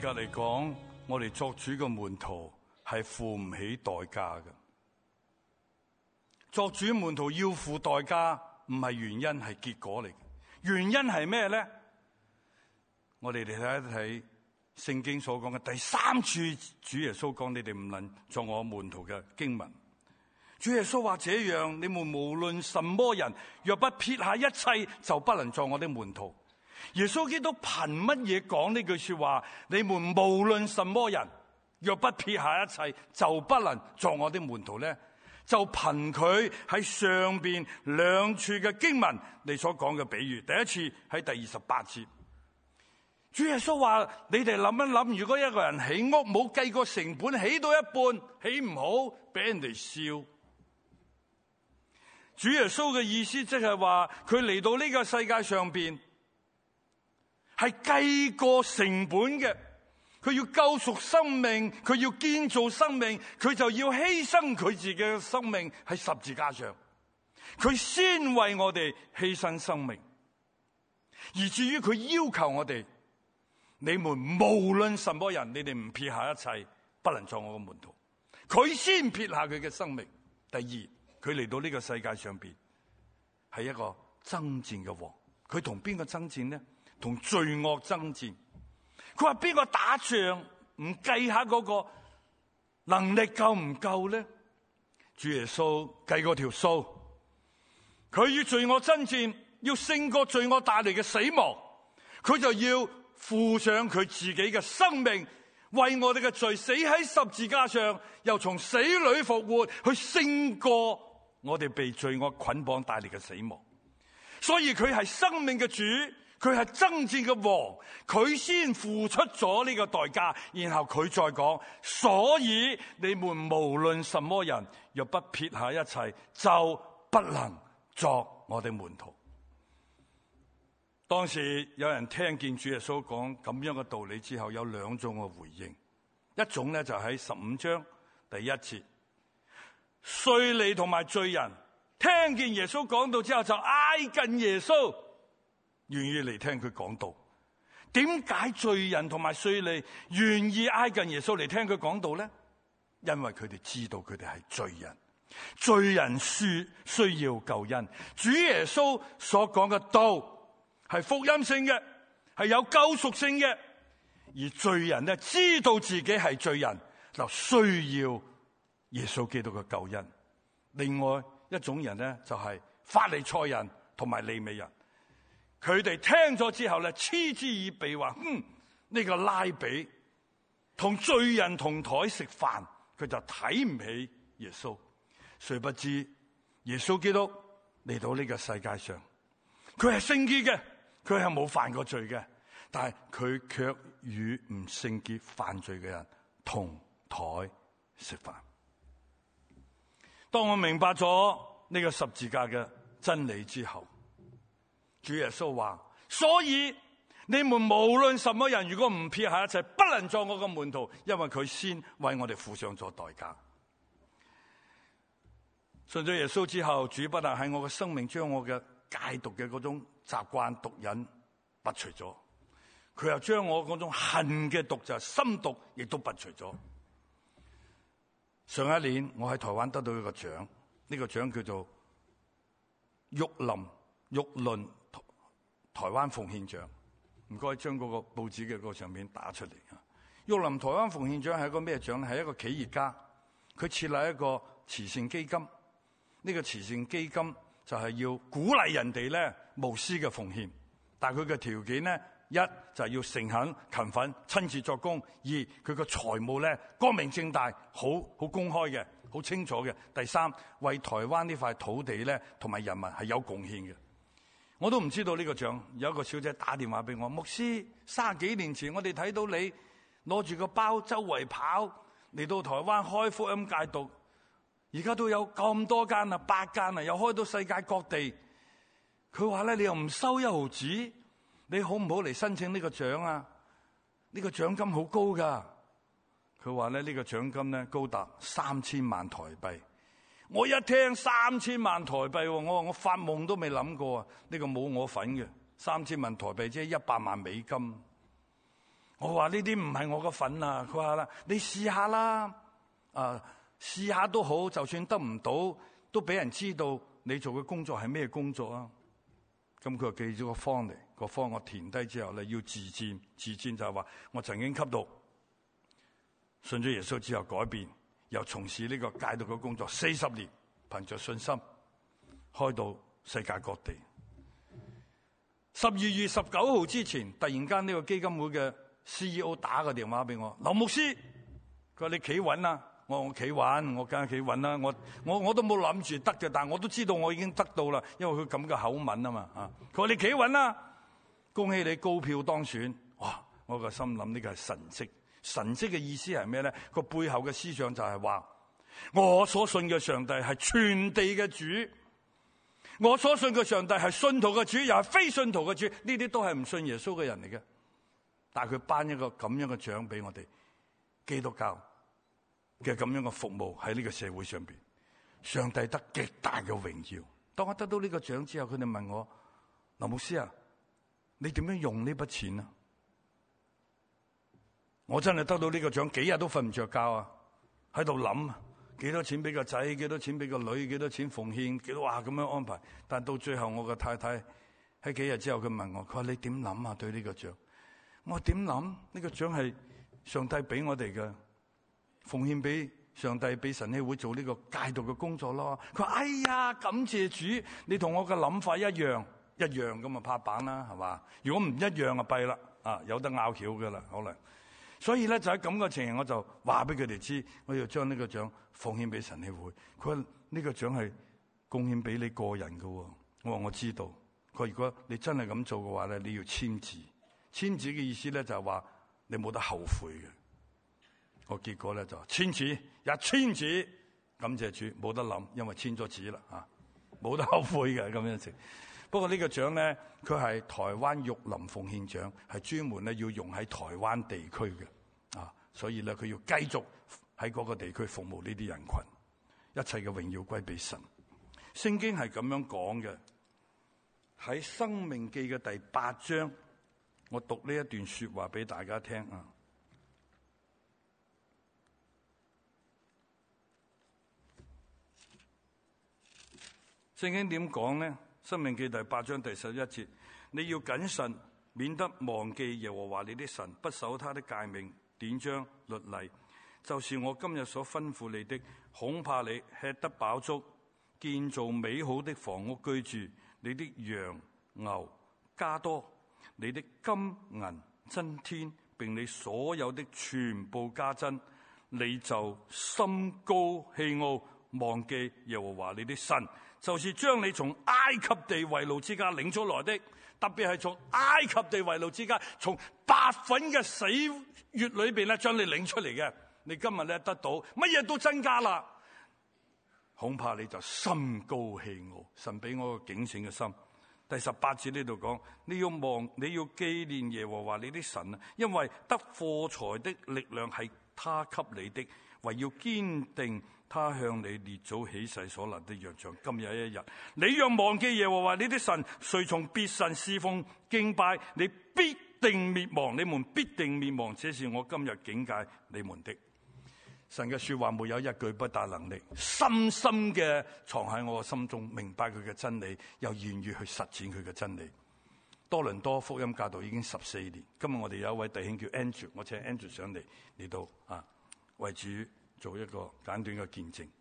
格嚟講，我哋作主嘅門徒係付唔起代價嘅。作主門徒要付代價，唔係原因，係結果嚟嘅。原因係咩咧？我哋嚟睇一睇聖經所講嘅第3處，主耶穌講你哋唔能作我門徒嘅經文。主耶穌話：這樣，你們無論什麼人，若不撇下一切，就不能作我的門徒。耶穌基督憑乜嘢講呢句說話？你們無論什麼人，若不撇下一切，就不能作我的門徒呢？就憑佢喺上邊2處嘅經文你所講嘅比喻。第一次喺第28節，主耶穌話：你哋諗一諗，如果一個人起屋冇計過成本，起到一半起唔好，俾人哋笑。主耶穌嘅意思即係話，佢嚟到呢個世界上邊係計過成本嘅。佢要救贖生命，佢要建造生命，佢就要犧牲佢自己嘅生命喺十字架上。佢先為我哋犧牲生命，而至於佢要求我哋，你們無論什麼人，你哋唔撇下一切，不能作我嘅門徒。佢先撇下佢嘅生命。第二，佢嚟到呢個世界上邊係一個爭戰嘅王。佢同邊個爭戰呢？同罪惡爭戰。佢話邊個打仗唔計下嗰個能力夠唔夠呢？主耶穌計過條數，佢與罪惡爭戰，要勝過罪惡帶嚟嘅死亡，佢就要付上佢自己嘅生命，為我哋嘅罪死喺十字架上，又從死裏復活，去勝過我哋被罪惡捆綁帶嚟嘅死亡。所以佢係生命嘅主，佢係爭戰嘅王，佢先付出咗呢個代價，然後佢再講，所以你們無論什麼人，若不撇下一切，就不能作我的門徒。當時有人聽見主耶穌講咁樣嘅道理之後，有2種嘅回應。一種咧就喺15章第1節，稅吏同埋罪人聽見耶穌講道之後，就挨近耶穌，願意嚟聽佢講道。點解罪人同埋稅吏願意挨近耶穌嚟聽佢講道呢？因為佢哋知道佢哋係罪人，罪人需要救恩。主耶穌所講嘅道係福音性嘅，係有救贖性嘅。而罪人呢，知道自己係罪人，就需要耶穌基督嘅救恩。另外一種人呢，就係法利賽人同埋利未人。佢哋聽咗之後咧，嗤之以鼻，話：呢個拉比同罪人同台食飯，佢就睇唔起耶穌。誰不知耶穌基督嚟到呢個世界上，佢係聖潔嘅，佢係冇犯過罪嘅，但係佢卻與唔聖潔犯罪嘅人同台食飯。當我明白咗呢個十字架嘅真理之後，主耶穌話：所以你們無論什麼人，如果唔撇下一切，不能作我嘅門徒，因為佢先為我哋付上咗代價。信咗耶穌之後，主不但喺我嘅生命將我嘅戒毒嘅嗰種習慣毒癮拔除咗，佢又將我嗰種恨嘅毒，就係心毒，亦都拔除咗。上一年我喺台灣得到一個獎，呢個獎叫做玉麟台灣奉獻獎。唔該將嗰個報紙嘅嗰個上面打出嚟。玉麟台灣奉獻獎係一個咩獎咧？係一個企業家，佢設立一個慈善基金。呢個慈善基金就係要鼓勵人哋咧無私嘅奉獻，但係佢嘅條件咧，一就係要誠懇勤奮親自作工；二佢個財務咧光明正大，好公開嘅，好清楚嘅；第三為台灣呢塊土地咧同埋人民係有貢獻嘅。我都唔知道呢個獎，有一個小姐打電話俾我，牧師30幾年前我哋睇到你攞住個包周圍跑嚟到台灣開福音戒毒，而家都有咁多間啊，8間啊，又開到世界各地。佢話咧，你又唔收1毫子，你好唔好嚟申請呢個獎啊？呢個獎金好高噶。佢話咧，呢個獎金咧高達3000萬台幣。我一聽3000萬台幣，我話我發夢都未諗過啊！呢個冇我份嘅，3000萬台幣即係100萬美金。 我話呢啲唔係我個份啊，佢話啦，你試下啦，試下都好，就算得唔到，都俾人知道你做嘅工作係咩工作啊。咁佢就寄咗個方嚟，個方我填低之後咧，要自薦就係話我曾經吸毒，信咗耶穌之後改變，又從事呢個戒毒嘅工作40年，憑着信心開到世界各地。12月19號之前，突然間呢個基金會嘅 CEO 打個電話俾我，劉牧師，佢話你企穩啦。我企穩，我梗係企穩啦。我都冇諗住得嘅，但係我都知道我已經得到啦，因為佢咁嘅口吻啊嘛。佢話你企穩啦，恭喜你高票當選。哇！我個心諗呢個係神蹟，神蹟嘅意思係咩咧？個背後嘅思想就係話，我所信嘅上帝係全地嘅主，我所信嘅上帝係信徒嘅主，又係非信徒嘅主，呢啲都係唔信耶穌嘅人嚟嘅。但係佢頒一個咁樣嘅獎俾我哋基督教嘅咁樣嘅服務喺呢個社會上邊，上帝得極大嘅榮耀。當我得到呢個獎之後，佢哋問我，劉牧師啊，你點樣用呢筆錢啊？我真係得到呢個獎，幾日都瞓唔着覺啊，喺度諗幾多錢俾個仔，幾多錢俾個女，幾多錢奉獻，幾多咁樣安排。但到最後我個太太喺幾日之後佢問我，佢話你點諗啊？對呢個獎，我話點諗？呢個獎係上帝俾我哋嘅。奉獻俾上帝，俾神協會做呢個戒毒嘅工作咯。佢話：哎呀，感謝主，你同我嘅諗法一樣咁啊，拍板啦，係嘛？如果唔一樣啊，弊啦，有得拗撬噶啦，可能。所以咧就喺咁嘅情形，我就話俾佢哋知，我要將呢個獎奉獻俾神協會。佢話呢個獎係貢獻俾你個人噶。我話我知道。佢話如果你真係咁做嘅話咧，你要簽字。簽字嘅意思咧就係話你冇得後悔嘅。個結果咧就簽字，一簽字，感謝主，冇得諗，因為簽咗字啦，冇得後悔嘅咁樣食。不過呢個獎咧，佢係台灣育林奉獻獎，係專門咧要用喺台灣地區嘅，所以咧佢要繼續喺嗰個地區服務呢啲人群，一切嘅榮耀歸俾神。聖經係咁樣講嘅，喺申命記嘅第8章，我讀呢一段說話俾大家聽啊。聖經點講呢？申命記第8章第11節，你要謹慎，免得忘記耶和華你的神，不守他的誡命、典章、律例，就是我今日所吩咐你的。恐怕你吃得飽足，建造美好的房屋居住，你的羊牛加多，你的金銀增添，並你所有的全部加增，你就心高氣傲，忘記耶和華你的神，就是將你從埃及地為奴之家領出來的，特別係從埃及地為奴之家，從白粉嘅死穴裏邊咧將你領出嚟嘅。你今日咧得到乜嘢都增加啦，恐怕你就心高氣傲。神俾我個警醒嘅心。第18節呢度講，你要紀念耶和華你的神啊，因為得貨財的力量係他給你的，為要堅定他向你列祖起誓所立的約，像今日一日。你若忘記耶和華你的神，隨從別神侍奉敬拜，你必定滅亡，你們必定滅亡，這是我今日警戒你們的。神嘅說話沒有一句不帶能力，深深嘅藏喺我嘅心中，明白佢嘅真理，又願意去實踐佢嘅真理。多倫多福音教導已經14年，今日我哋有一位弟兄叫 Andrew， 我請 Andrew 上嚟到為主做一個簡短嘅見證。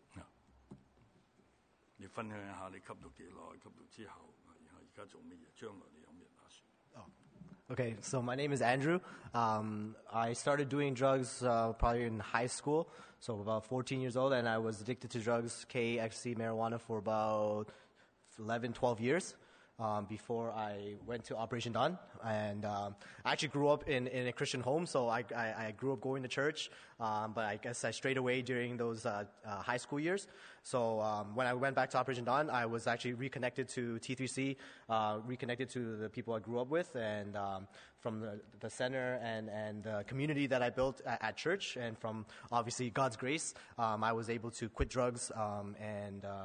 你分享一下你吸毒幾耐，吸毒之後，然後而家做乜嘢，將來你有咩打算 ？Okay, so my name is Andrew. I started doing drugs probably in high school, so about 14 years old, and I was addicted to drugs, K, ecstasy, marijuana for about 11, 12 years before I went to Operation Dawn. And I actually grew up in a Christian home, so I grew up going to church, but I guess I strayed away during those high school years. So when I went back to Operation Dawn, I was actually reconnected to T3C, reconnected to the people I grew up with, and from the center and the community that I built at church, and from obviously God's grace, I was able to quit drugs and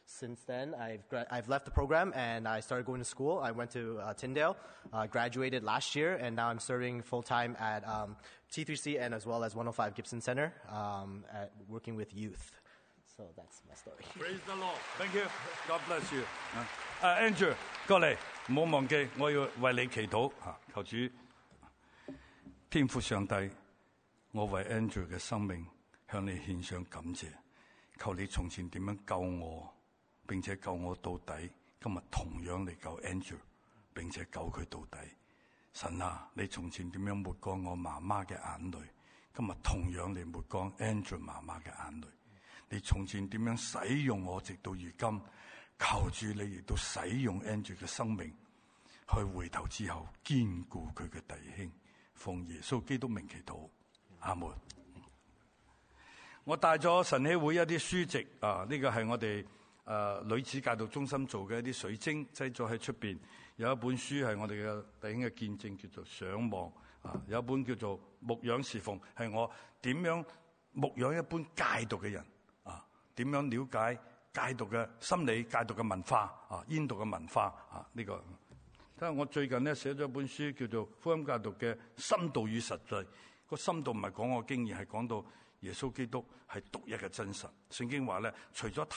since then, I've left the program and I started going to school. I went to Tyndale, graduated last year, and now I'm serving full-time at T3C and as well as 105 Gibson Center, working with youth. So that's my story. Praise the Lord. Thank you. God bless you. Andrew， 過嚟，唔好忘記，我要為你祈禱求主天父上帝，我為 Andrew 嘅生命向你獻上感謝。求你從前點樣救我，並且救我到底，今日同樣嚟救 Andrew， 並且救佢到底。神啊，你從前點樣抹乾我媽媽嘅眼淚，今日同樣嚟抹乾 Andrew 媽媽嘅眼淚。你從前點樣使用我，直到如今，求主你亦都使用 Andrew 嘅生命，去回頭之後堅固佢嘅弟兄，奉耶穌基督名祈禱，阿門。我帶咗晨曦會一啲書籍呢個係我哋女子戒毒中心做嘅一啲水晶製咗喺出邊。有一本書係我哋嘅弟兄嘅見證，叫做上望有一本叫做牧養侍奉，係我點樣牧養一般戒毒嘅人點樣了解戒毒嘅心理、戒毒嘅文化煙毒嘅文化呢個。睇下我最近咧寫咗一本書叫做《福音戒毒嘅深度與實際》。個深度唔係講我經驗，係講到耶穌基督係獨一嘅真神。聖經話咧，除咗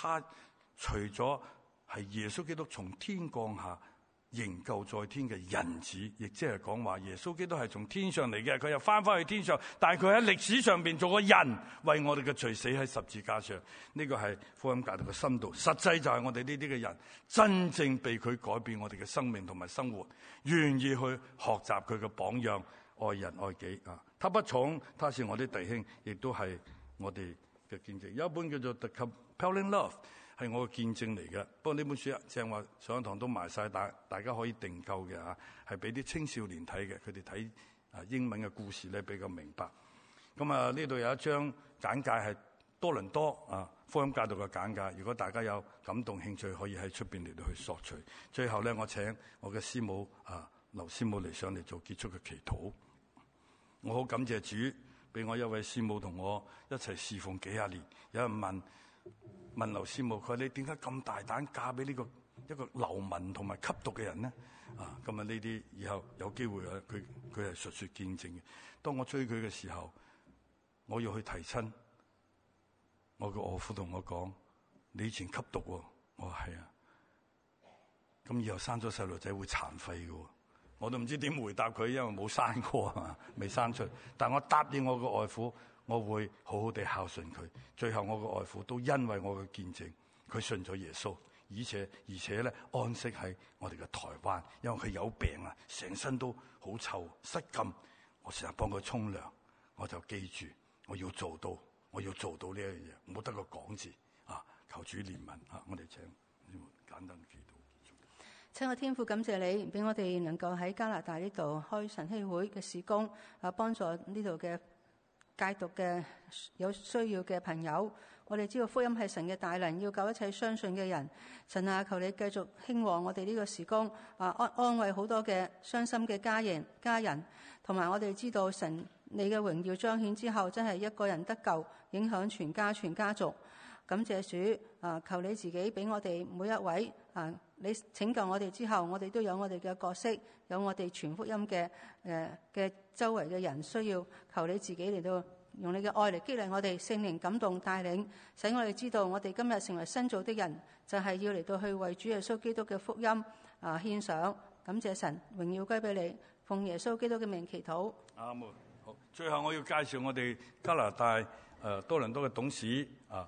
係耶穌基督從天降下營救在天嘅人子，亦即係講話耶穌基督係從天上嚟嘅，佢又翻去天上，但係佢喺歷史上邊做個人，為我哋嘅罪死喺十字架上。呢個係福音戒毒嘅深度。實際就係我哋呢啲嘅人真正被佢改變我哋嘅生命同埋生活，願意去學習佢嘅榜樣，愛人愛己他不寵，他是我啲弟兄，亦都係我哋嘅見證。有一本叫做《The Compelling Love》，係我嘅見證嚟嘅。不過呢本書正話上一堂都賣晒，大家可以訂購嘅係俾啲青少年睇嘅，佢哋睇英文嘅故事咧比較明白。咁呢度有一張簡介係多倫多福音戒毒嘅簡介。如果大家有感動興趣，可以喺出邊嚟到去索取。最後咧，我請我嘅師母劉師母嚟上嚟做結束嘅祈禱。我好感謝主，俾我一位師母同我一齊侍奉幾廿年。有人問劉師母，佢話你點解咁大膽嫁俾呢個一個流民同埋吸毒嘅人呢？咁呢啲以後有機會佢係述說見證嘅。當我追佢嘅時候，我要去提親，我個岳父同我講：你以前吸毒喎。我話係啊。咁以後生咗細路仔會殘廢嘅喎。我都唔知點回答佢，因為冇生過未生出。但我答應我個外父，我會好好地孝順佢。最後我個外父都因為我嘅見證，佢信咗耶穌，而且咧安息喺我哋嘅台灣，因為佢有病成身都好臭失禁。我成日幫佢沖涼，我就記住我要做到呢一樣嘢，唔好得個講字求主憐憫我哋請簡單祈禱。 親愛天父，感謝你俾我哋能夠喺加拿大呢度開晨曦會嘅事工，幫助呢度嘅戒毒嘅有需要嘅朋友。我哋知道福音係神嘅大能，要救一切相信嘅人。神啊，求你繼續興旺我哋呢個事工，安慰好多嘅傷心嘅家人，同埋我哋知道神你嘅榮耀彰顯之後，真係一個人得救，影響全家族。感謝主，求你自己俾我哋每一位你拯救我哋之後，我哋都有我哋嘅角色，有我哋傳福音嘅周圍嘅人需要。求你自己嚟到用你嘅愛嚟激勵我哋，聖靈感動帶領，使我哋知道我哋今日成為新造的人，就係要嚟到去為主耶穌基督嘅福音獻上。感謝神，榮耀歸俾你，奉耶穌基督嘅名祈禱。 阿門。好，最後我要介紹我哋加拿大多倫多嘅董事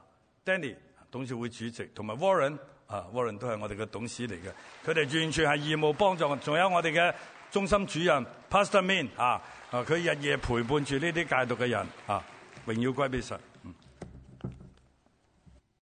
Danny 董事會主席，同埋 Warren 都係我哋嘅董事嚟嘅，佢哋完全係義務幫助。仲有我哋嘅中心主任 Pastor Min 佢日夜陪伴住呢啲戒毒嘅人榮耀歸俾神。